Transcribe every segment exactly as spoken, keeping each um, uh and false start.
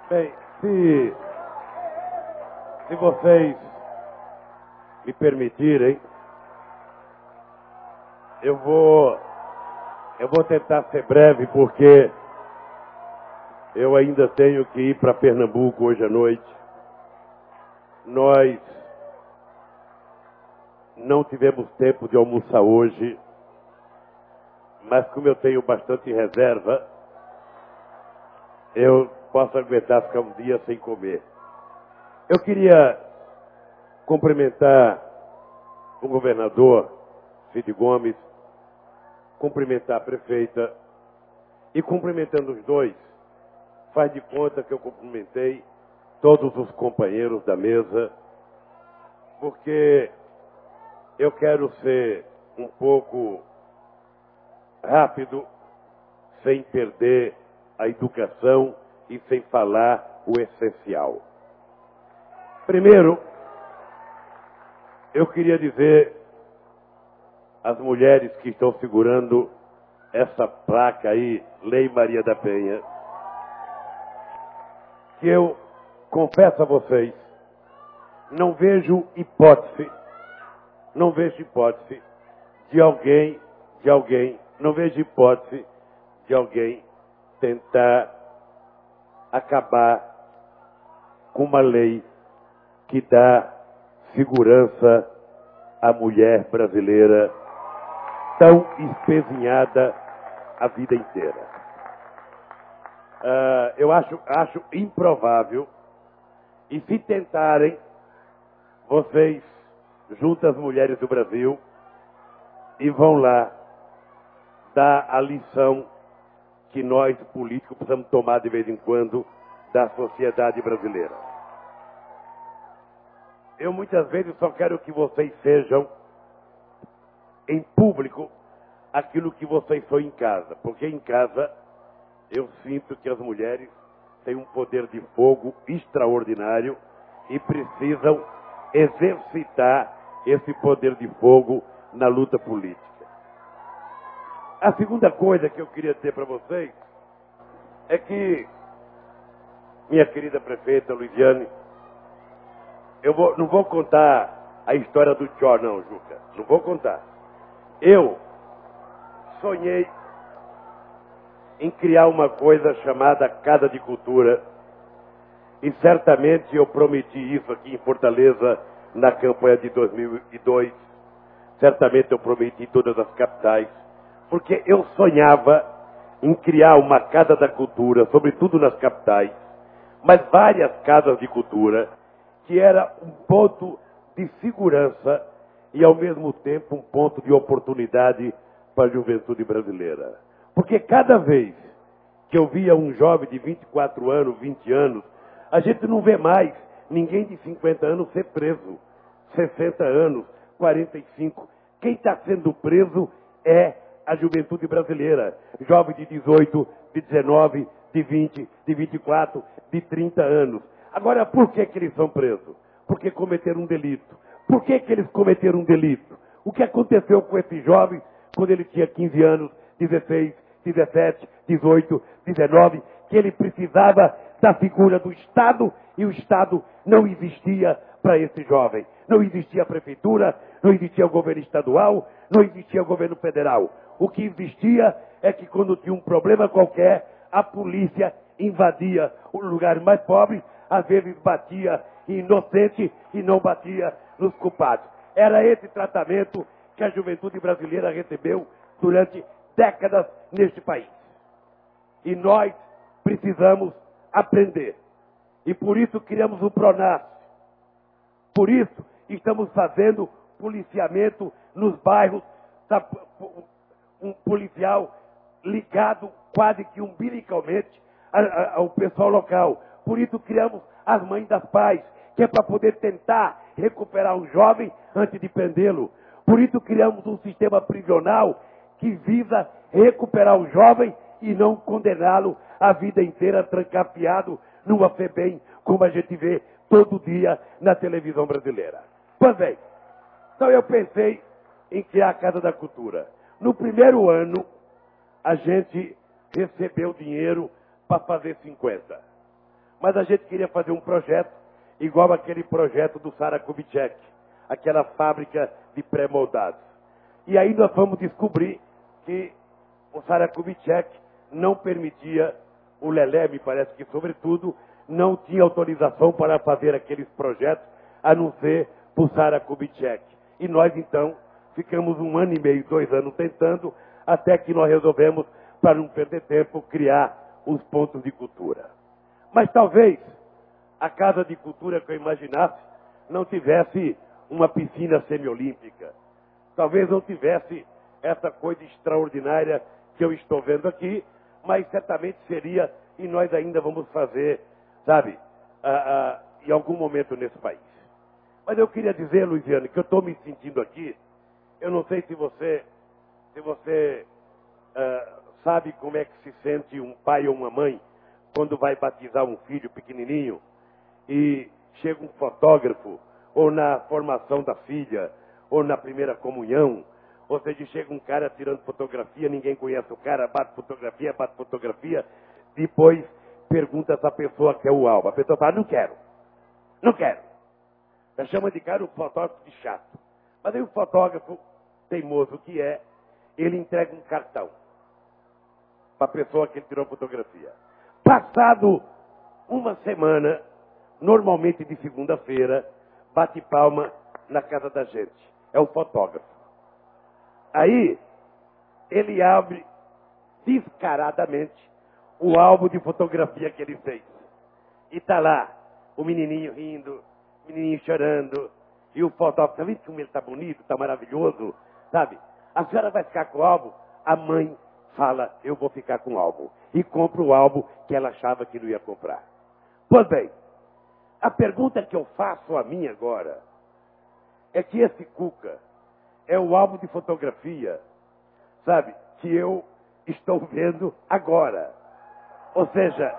Bem, se, se vocês me permitirem, eu vou, eu vou tentar ser breve, porque eu ainda tenho que ir para Pernambuco hoje à noite. Nós não tivemos tempo de almoçar hoje, mas como eu tenho bastante reserva, eu posso aguentar ficar um dia sem comer. Eu queria cumprimentar o governador Cid Gomes, cumprimentar a prefeita, e cumprimentando os dois, faz de conta que eu cumprimentei todos os companheiros da mesa, porque eu quero ser um pouco rápido, sem perder a educação e sem falar o essencial. Primeiro, eu queria dizer às mulheres que estão segurando essa placa aí, Lei Maria da Penha, que eu confesso a vocês, não vejo hipótese, não vejo hipótese de alguém, de alguém, não vejo hipótese de alguém tentar acabar com uma lei que dá segurança à mulher brasileira tão espezinhada a vida inteira. Uh, eu acho, acho improvável, e se tentarem, vocês juntam as mulheres do Brasil e vão lá dar a lição que nós, políticos, precisamos tomar de vez em quando da sociedade brasileira. Eu muitas vezes só quero que vocês sejam, em público, aquilo que vocês são em casa, porque em casa eu sinto que as mulheres têm um poder de fogo extraordinário e precisam exercitar esse poder de fogo na luta política. A segunda coisa que eu queria dizer para vocês é que, minha querida prefeita Luiziane, eu vou, não vou contar a história do Tchó, não, Juca. Não vou contar. Eu sonhei em criar uma coisa chamada Casa de Cultura, e certamente eu prometi isso aqui em Fortaleza na campanha de dois mil e dois. Certamente eu prometi em todas as capitais, porque eu sonhava em criar uma Casa da Cultura, sobretudo nas capitais, mas várias casas de cultura, que era um ponto de segurança e, ao mesmo tempo, um ponto de oportunidade para a juventude brasileira. Porque cada vez que eu via um jovem de vinte e quatro anos, vinte anos, a gente não vê mais ninguém de cinquenta anos ser preso, sessenta anos, quarenta e cinco. Quem está sendo preso é a juventude brasileira. Jovem de dezoito, de dezenove, de vinte, de vinte e quatro, de trinta anos. Agora, por que que eles são presos? Porque cometeram um delito. Por que que eles cometeram um delito? O que aconteceu com esse jovem quando ele tinha quinze anos, dezesseis, dezessete, dezoito, dezenove, que ele precisava da figura do Estado e o Estado não existia para esse jovem. Não existia a prefeitura, não existia o governo estadual, não existia o governo federal. O que existia é que quando tinha um problema qualquer, a polícia invadia o lugar mais pobre, às vezes batia em inocente e não batia nos culpados. Era esse tratamento que a juventude brasileira recebeu durante décadas neste país. E nós precisamos aprender. E por isso criamos o PRONAF. Por isso estamos fazendo policiamento nos bairros, um policial ligado quase que umbilicalmente ao pessoal local. Por isso criamos as Mães das Paz, que é para poder tentar recuperar o jovem antes de prendê-lo. Por isso criamos um sistema prisional que visa recuperar o jovem e não condená-lo a vida inteira trancafiado numa FEBEM, como a gente vê todo dia na televisão brasileira. Pois bem, então eu pensei em criar a Casa da Cultura. No primeiro ano, a gente recebeu dinheiro para fazer cinquenta. Mas a gente queria fazer um projeto igual aquele projeto do Sara Kubitschek, aquela fábrica de pré-moldados. E aí nós vamos descobrir que o Sara Kubitschek não permitia, o Lelé, me parece que sobretudo, não tinha autorização para fazer aqueles projetos, a não ser para o Sara Kubitschek. E nós, então, ficamos um ano e meio, dois anos tentando, até que nós resolvemos, para não perder tempo, criar os pontos de cultura. Mas talvez a Casa de Cultura que eu imaginasse não tivesse uma piscina semiolímpica. Talvez não tivesse essa coisa extraordinária que eu estou vendo aqui, mas certamente seria, e nós ainda vamos fazer, sabe, ah, ah, em algum momento nesse país. Mas eu queria dizer, Luiziane, que eu estou me sentindo aqui, eu não sei se você, se você ah, sabe como é que se sente um pai ou uma mãe quando vai batizar um filho pequenininho e chega um fotógrafo, ou na formação da filha, ou na primeira comunhão, ou seja, chega um cara tirando fotografia, ninguém conhece o cara, bate fotografia, bate fotografia, depois pergunta se a pessoa quer o álbum. A pessoa fala, não quero, não quero. Já chama de cara o fotógrafo de chato. Mas aí o fotógrafo, teimoso que é, ele entrega um cartão para a pessoa que ele tirou a fotografia. Passado uma semana, normalmente de segunda-feira, bate palma na casa da gente. É o fotógrafo. Aí, ele abre descaradamente o álbum de fotografia que ele fez. E está lá, o menininho rindo, o menininho chorando, e o fotógrafo, tá vendo como ele está bonito, está maravilhoso, sabe? A senhora vai ficar com o álbum? A mãe fala, eu vou ficar com o álbum. E compra o álbum que ela achava que não ia comprar. Pois bem, a pergunta que eu faço a mim agora é que esse Cuca é o álbum de fotografia, sabe, que eu estou vendo agora. Ou seja,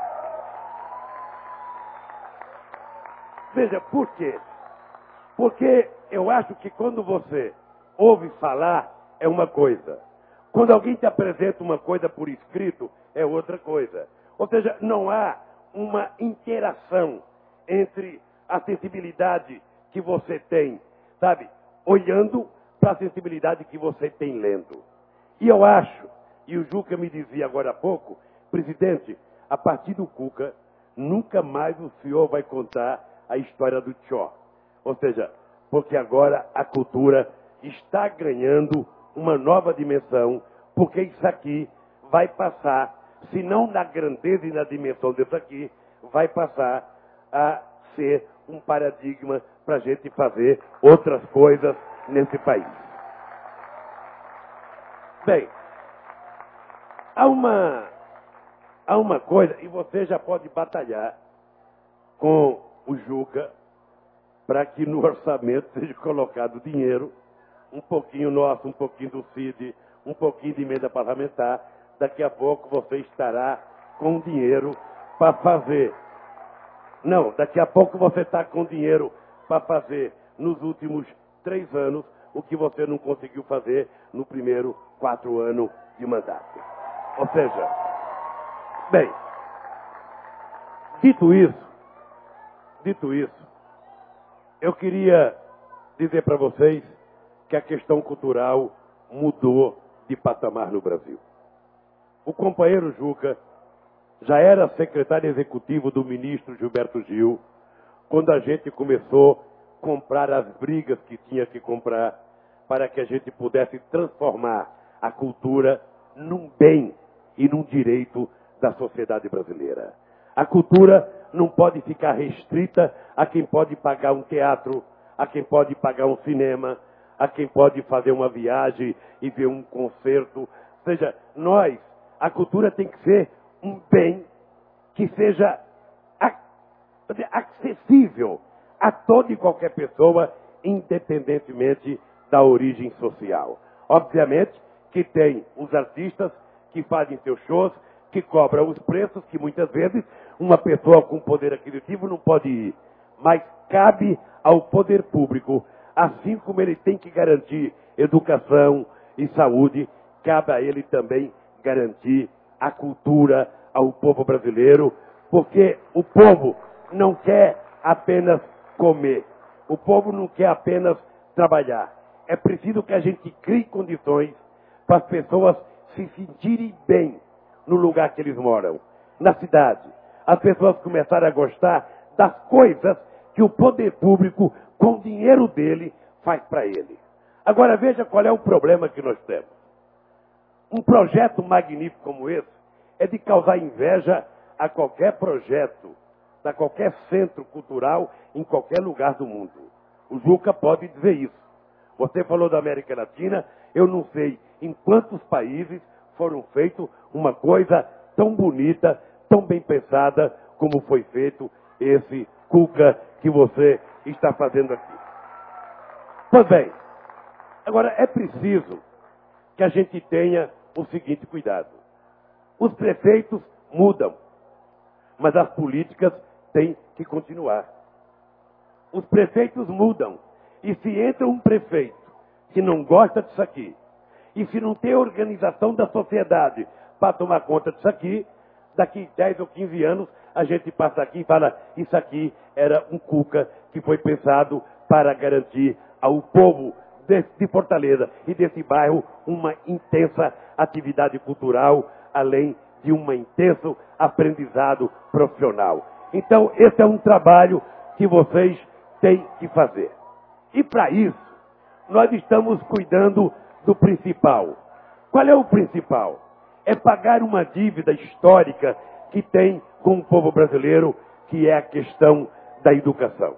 veja, por quê? Porque eu acho que quando você ouve falar é uma coisa. Quando alguém te apresenta uma coisa por escrito, é outra coisa. Ou seja, não há uma interação entre a sensibilidade que você tem, sabe, olhando para a sensibilidade que você tem lendo. E eu acho, e o Juca me dizia agora há pouco, presidente, a partir do Cuca, nunca mais o senhor vai contar a história do Tchó. Ou seja, porque agora a cultura está ganhando uma nova dimensão, porque isso aqui vai passar, se não na grandeza e na dimensão disso aqui, vai passar a ser um paradigma para a gente fazer outras coisas nesse país. Bem, há uma, há uma coisa, e você já pode batalhar com o Juca para que no orçamento seja colocado dinheiro, um pouquinho nosso, um pouquinho do Cid, um pouquinho de emenda parlamentar. Daqui a pouco você estará com dinheiro para fazer. Não, daqui a pouco você está com dinheiro para fazer nos últimos três anos o que você não conseguiu fazer no primeiro quatro anos de mandato. Ou seja, bem, dito isso, dito isso, eu queria dizer para vocês que a questão cultural mudou de patamar no Brasil. O companheiro Juca já era secretário executivo do ministro Gilberto Gil, quando a gente começou a comprar as brigas que tinha que comprar para que a gente pudesse transformar a cultura num bem e num direito da sociedade brasileira. A cultura não pode ficar restrita a quem pode pagar um teatro, a quem pode pagar um cinema, a quem pode fazer uma viagem e ver um concerto. Ou seja, nós, a cultura tem que ser um bem que seja acessível a toda e qualquer pessoa, independentemente da origem social. Obviamente que tem os artistas que fazem seus shows, que cobram os preços, que muitas vezes uma pessoa com poder aquisitivo não pode ir. Mas cabe ao poder público, assim como ele tem que garantir educação e saúde, cabe a ele também garantir a cultura ao povo brasileiro, Porque o povo não quer apenas comer. O povo não quer apenas trabalhar. É preciso que a gente crie condições para as pessoas se sentirem bem no lugar que eles moram, na cidade. As pessoas começarem a gostar das coisas que o poder público, com o dinheiro dele, faz para ele. Agora veja qual é o problema que nós temos. Um projeto magnífico como esse é de causar inveja a qualquer projeto, a qualquer centro cultural, em qualquer lugar do mundo. O Juca pode dizer isso. Você falou da América Latina, eu não sei em quantos países foram feitos uma coisa tão bonita, tão bem pensada, como foi feito esse Cuca que você está fazendo aqui. Pois bem, agora é preciso que a gente tenha o seguinte cuidado. Os prefeitos mudam, mas as políticas têm que continuar. Os prefeitos mudam, e se entra um prefeito que não gosta disso aqui, e se não tem organização da sociedade para tomar conta disso aqui, daqui dez ou quinze anos, a gente passa aqui e fala, isso aqui era um Cuca que foi pensado para garantir ao povo de, de Fortaleza e desse bairro uma intensa atividade cultural, além de um intenso aprendizado profissional. Então, esse é um trabalho que vocês têm que fazer. E para isso, nós estamos cuidando do principal. Qual é o principal? É pagar uma dívida histórica que tem com o povo brasileiro, que é a questão da educação.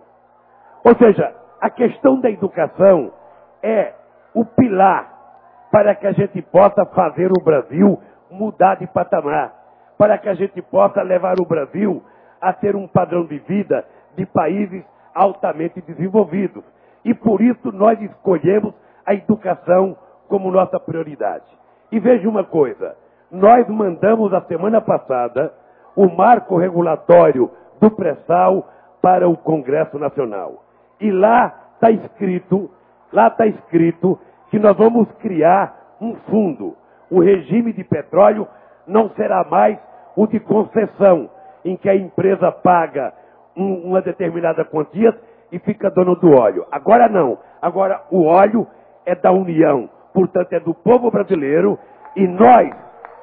Ou seja, a questão da educação é o pilar para que a gente possa fazer o Brasil mudar de patamar, para que a gente possa levar o Brasil a ter um padrão de vida de países altamente desenvolvidos. E por isso nós escolhemos a educação como nossa prioridade. E veja uma coisa, nós mandamos a semana passada o marco regulatório do pré-sal para o Congresso Nacional. E lá está escrito, lá está escrito que nós vamos criar um fundo. O regime de petróleo não será mais o de concessão, em que a empresa paga um, uma determinada quantia e fica dono do óleo. Agora não. Agora o óleo é da União, portanto é do povo brasileiro, e nós,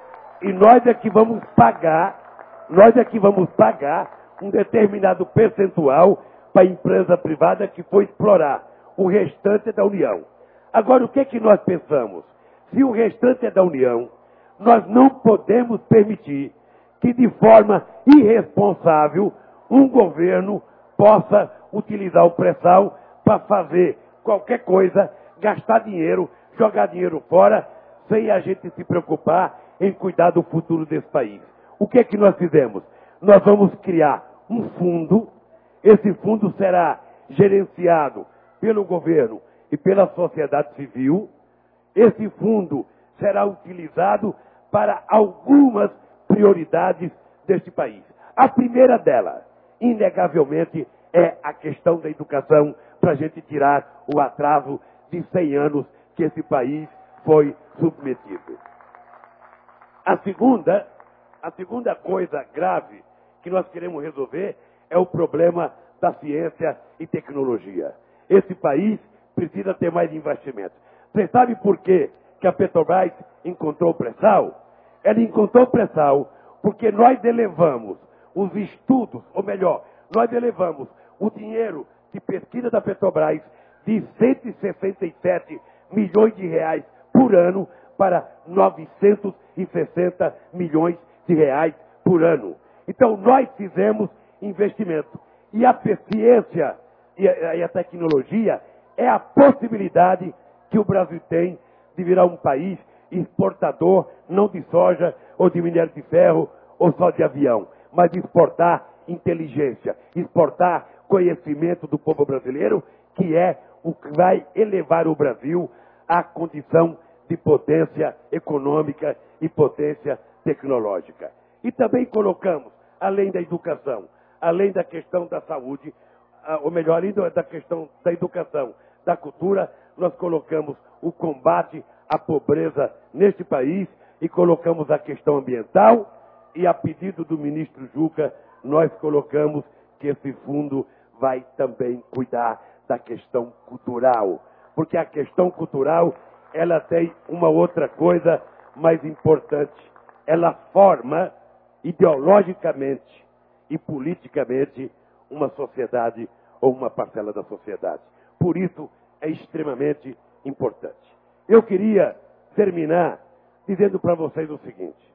e nós é que vamos pagar, nós é que vamos pagar um determinado percentual para a empresa privada que for explorar. O restante é da União. Agora o que é que nós pensamos? Se o restante é da União, nós não podemos permitir que de forma irresponsável um governo possa utilizar o pré-sal para fazer qualquer coisa, gastar dinheiro, jogar dinheiro fora, sem a gente se preocupar em cuidar do futuro desse país. O que é que nós fizemos? Nós vamos criar um fundo, esse fundo será gerenciado pelo governo e pela sociedade civil. Esse fundo será utilizado para algumas prioridades deste país. A primeira delas, inegavelmente, é a questão da educação, para a gente tirar o atraso de cem anos que esse país foi submetido. A segunda, a segunda coisa grave que nós queremos resolver é o problema da ciência e tecnologia. Esse país precisa ter mais investimento. Você sabe por quê que a Petrobras encontrou o pré-sal? Ela encontrou o pré-sal porque nós elevamos os estudos, ou melhor, nós elevamos o dinheiro de pesquisa da Petrobras de cento e sessenta e sete milhões de reais por ano para novecentos e sessenta milhões de reais por ano. Então nós fizemos investimento. E a ciência e a, e a tecnologia é a possibilidade que o Brasil tem de virar um país exportador, não de soja ou de minério de ferro ou só de avião, mas de exportar inteligência, exportar conhecimento do povo brasileiro, que é o que vai elevar o Brasil à condição de potência econômica e potência tecnológica. E também colocamos, além da educação, além da questão da saúde, ou melhor, além da questão da educação, da cultura, nós colocamos o combate à pobreza neste país e colocamos a questão ambiental e a pedido do ministro Juca, nós colocamos que esse fundo vai também cuidar da questão cultural. Porque a questão cultural, ela tem uma outra coisa mais importante. Ela forma ideologicamente e politicamente uma sociedade ou uma parcela da sociedade. Por isso é extremamente importante. Eu queria terminar dizendo para vocês o seguinte: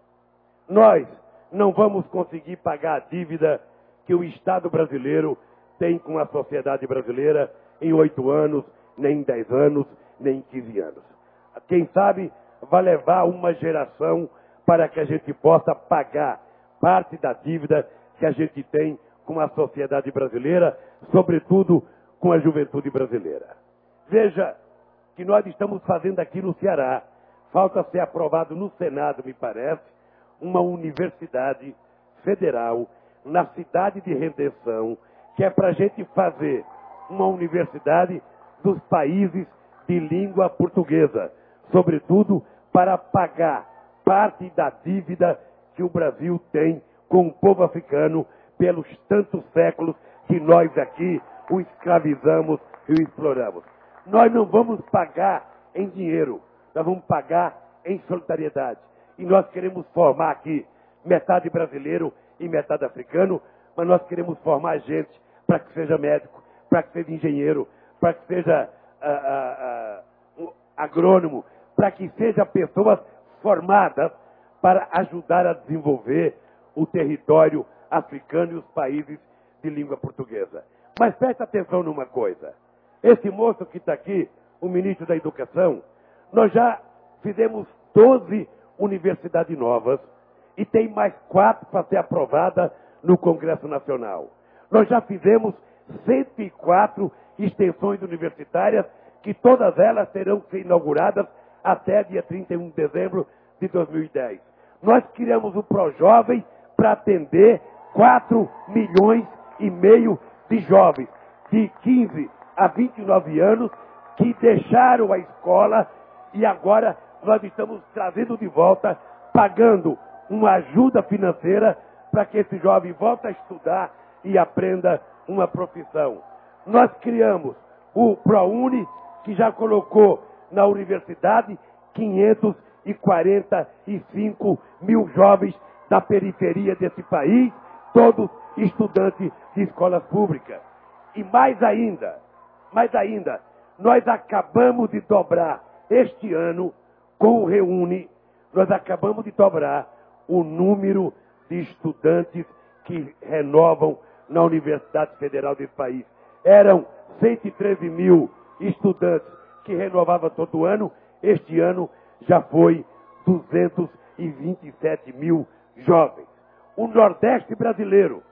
nós não vamos conseguir pagar a dívida que o Estado brasileiro tem com a sociedade brasileira em oito anos, nem em dez anos, nem em quinze anos. Quem sabe vai levar uma geração para que a gente possa pagar parte da dívida que a gente tem com a sociedade brasileira, sobretudo com a juventude brasileira. Veja que nós estamos fazendo aqui no Ceará, falta ser aprovado no Senado, me parece, uma universidade federal na cidade de Redenção, que é para a gente fazer uma universidade dos países de língua portuguesa, sobretudo para pagar parte da dívida que o Brasil tem com o povo africano pelos tantos séculos que nós aqui o escravizamos e o exploramos. Nós não vamos pagar em dinheiro, nós vamos pagar em solidariedade. E nós queremos formar aqui metade brasileiro e metade africano, mas nós queremos formar gente para que seja médico, para que seja engenheiro, para que seja ah, ah, ah, um agrônomo, para que seja pessoas formadas para ajudar a desenvolver o território africano e os países de língua portuguesa. Mas preste atenção numa coisa. Esse moço que está aqui, o ministro da Educação, nós já fizemos doze universidades novas e tem mais quatro para ser aprovada no Congresso Nacional. Nós já fizemos cento e quatro extensões universitárias que todas elas terão que ser inauguradas até dia trinta e um de dezembro de dois mil e dez. Nós criamos o ProJovem para atender quatro milhões e meio de jovens de quinze a vinte e nove anos que deixaram a escola e agora nós estamos trazendo de volta, pagando uma ajuda financeira para que esse jovem volte a estudar e aprenda uma profissão. Nós criamos o ProUni, que já colocou na universidade quinhentos e quarenta e cinco mil jovens da periferia desse país, todos estudantes de escolas públicas. E mais ainda, mais ainda, nós acabamos de dobrar este ano, com o Reúne, nós acabamos de dobrar o número de estudantes que renovam na Universidade Federal desse país. Eram cento e treze mil estudantes que renovavam todo ano, este ano já foi duzentos e vinte e sete mil jovens. O Nordeste brasileiro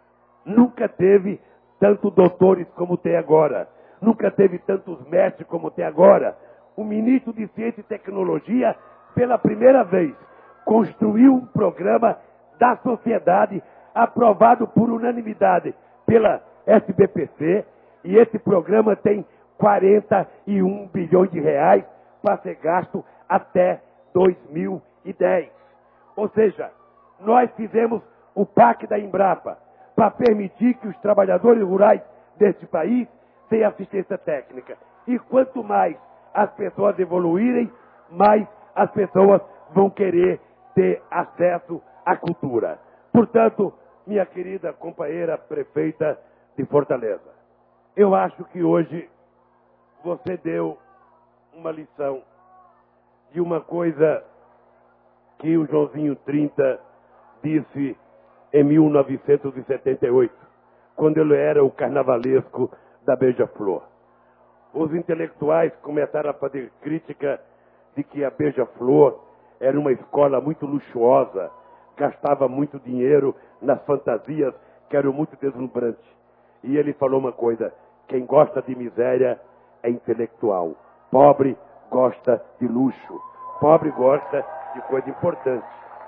nunca teve tantos doutores como tem agora, nunca teve tantos mestres como tem agora. O ministro de Ciência e Tecnologia, pela primeira vez, construiu um programa da sociedade aprovado por unanimidade pela S B P C, e esse programa tem quarenta e um bilhões de reais para ser gasto até dois mil e dez. Ou seja, nós fizemos o P A C da Embrapa para permitir que os trabalhadores rurais deste país tenham assistência técnica. E quanto mais as pessoas evoluírem, mais as pessoas vão querer ter acesso à cultura. Portanto, minha querida companheira prefeita de Fortaleza, eu acho que hoje você deu uma lição de uma coisa que o Joãozinho trinta disse em mil novecentos e setenta e oito, quando ele era o carnavalesco da Beija-Flor. Os intelectuais começaram a fazer crítica de que a Beija-Flor era uma escola muito luxuosa, gastava muito dinheiro nas fantasias que eram muito deslumbrantes. E ele falou uma coisa: quem gosta de miséria é intelectual, pobre gosta de luxo, pobre gosta de coisa importante.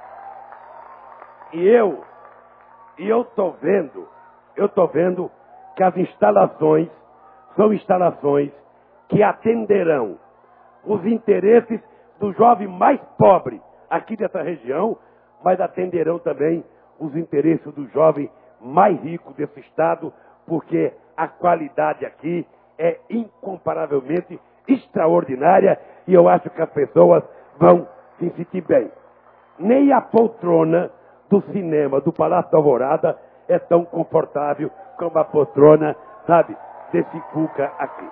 E eu, e eu estou vendo, eu estou vendo que as instalações são instalações que atenderão os interesses do jovem mais pobre aqui dessa região, mas atenderão também os interesses do jovem mais rico desse estado, porque a qualidade aqui é incomparavelmente extraordinária e eu acho que as pessoas vão se sentir bem. Nem a poltrona do cinema do Palácio da Alvorada é tão confortável como a poltrona, sabe, desse Cuca aqui.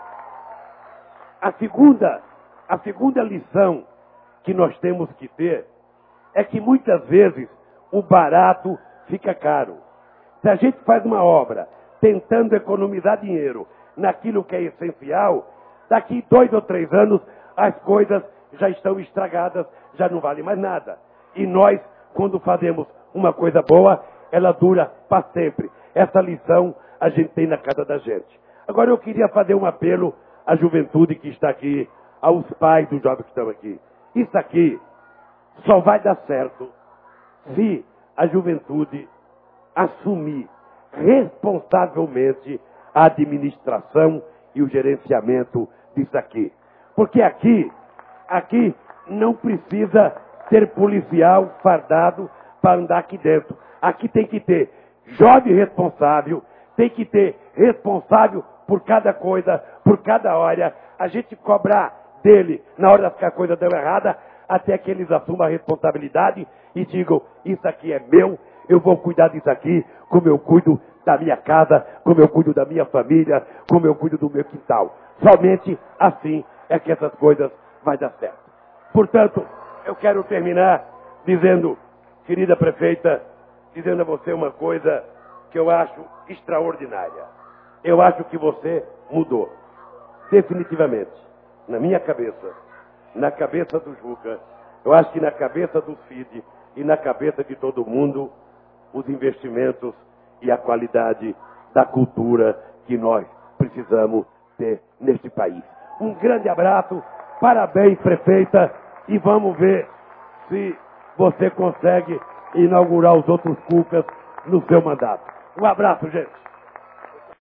A segunda, a segunda lição que nós temos que ter é que muitas vezes o barato fica caro. Se a gente faz uma obra tentando economizar dinheiro naquilo que é essencial, daqui dois ou três anos as coisas já estão estragadas, já não vale mais nada. E nós, quando fazemos uma coisa boa, ela dura para sempre. Essa lição a gente tem na casa da gente. Agora eu queria fazer um apelo à juventude que está aqui, aos pais dos jovens que estão aqui. Isso aqui só vai dar certo se a juventude assumir responsavelmente a administração e o gerenciamento disso aqui. Porque aqui, aqui não precisa ter policial fardado para andar aqui dentro. Aqui tem que ter jovem responsável, tem que ter responsável por cada coisa, por cada hora. A gente cobrar dele na hora que a coisa deu errada, até que eles assumam a responsabilidade e digam, isso aqui é meu, eu vou cuidar disso aqui, como eu cuido da minha casa, como eu cuido da minha família, como eu cuido do meu quintal. Somente assim é que essas coisas vai dar certo. Portanto, eu quero terminar dizendo, querida prefeita, dizendo a você uma coisa que eu acho extraordinária. Eu acho que você mudou. Definitivamente. Na minha cabeça, na cabeça do Juca, eu acho que na cabeça do Cid e na cabeça de todo mundo, os investimentos e a qualidade da cultura que nós precisamos ter neste país. Um grande abraço, parabéns, prefeita, e vamos ver se você consegue inaugurar os outros Cucas no seu mandato. Um abraço, gente.